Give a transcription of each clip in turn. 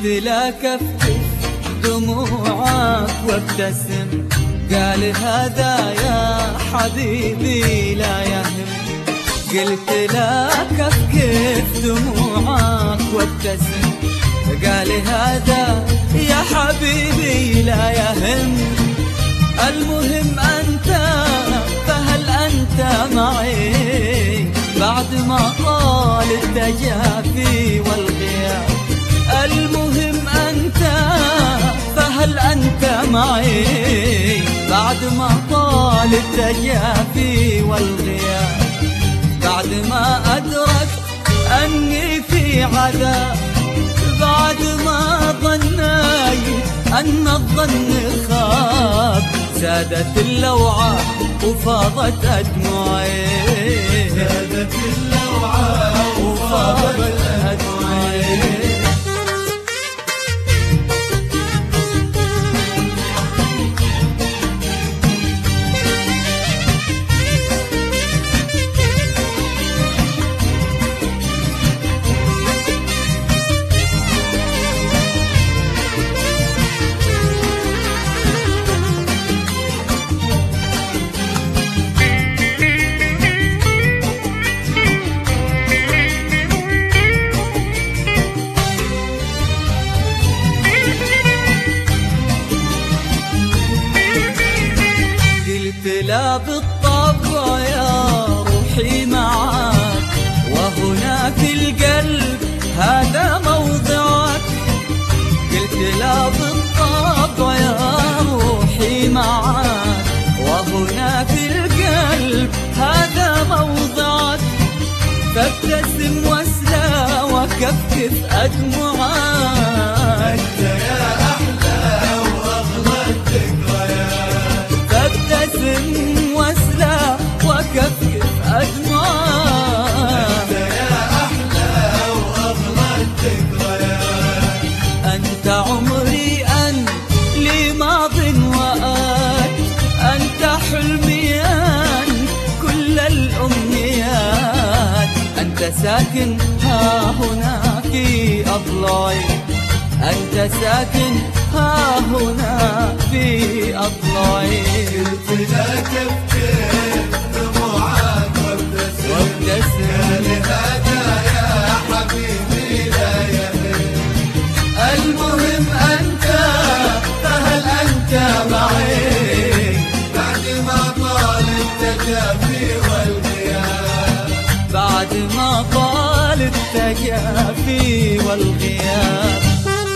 لا كفكف دموعك وابتسم، قال هذا يا حبيبي لا يهم. قلت لا كفكف دموعك وابتسم، قال هذا يا حبيبي لا يهم. المهم أنت، فهل أنت معي بعد ما طال التجافي والغياب؟ المهم أنت، فهل أنت معي بعد ما طال التجافي والغياب؟ بعد ما أدركت أني في عذاب، بعد ما ظنيت أن الظن خاب، سادت اللوعة وفاضت أدمعي، سادت اللوعة وفاضت أدمعي. لا بالطبع يا روحي معاك، وهنا في القلب هذا موضعك. قلت لا بالطبع يا روحي معاك، وهنا في القلب هذا موضعك. فابتسم واسلى وكفكف أدمعك، أنت يا أحلى وأغلى الذكريات. فابتسم واسلى وكفكف أدمعك، أنت يا أحلى وأغلى الذكريات. أنت عمري، أنت لي ماض وآت، أنت حلمي، أنت كل الأمنيات. أنت ساكن ها هنا في أضلاعي، أنت ساكن ها هنا في أضلاعي. قلت لا كفكف دموعك وابتسم، قال هذا يا حبيبي لا يهم. المهم أنت، فهل أنت معي بعد ما طال التجافي والغياب؟ بعد ما طال التجافي والغياب.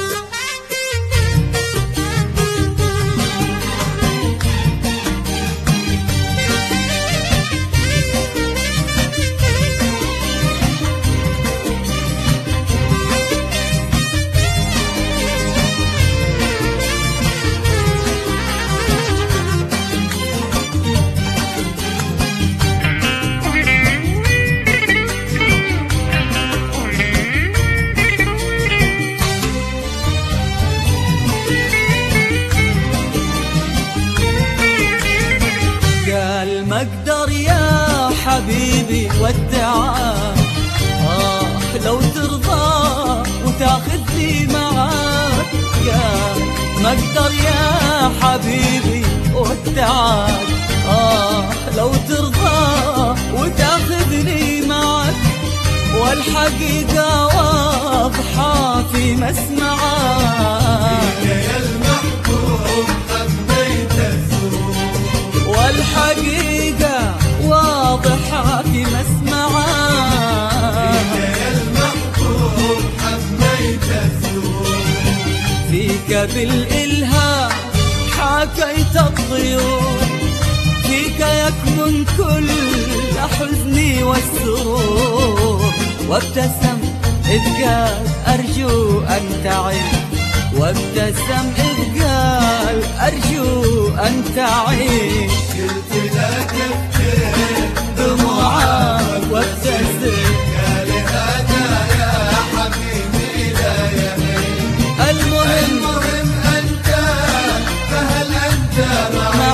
قال ما اقدر يا حبيبي ودعك، لو ترضى وتاخذني معاك. قال ما اقدر يا حبيبي ودعك، لو ترضى وتاخذني معك. والحقيقة واضحة في مسمعك، يا المحبوب حبيت الزور. والحقيقة واضحة في مسمعك، يا المحبوب حبيت الزور. فيك بالإلهام حكيت الطيور، فيك يكمن كل حزني والسرور. وابتسم إذ قال أرجو أن تعيش، وابتسم إذ قال أرجو أن تعيش. قلت لا كفكف دموعك وابتسم، قال هذا يا حبيبي لا يهم. المهم أنت، فهل أنت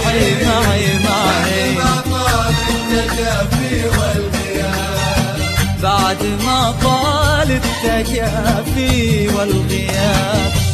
معي معي ما طال التجافي والغياب؟ بعد ما طال التجافي والغياب.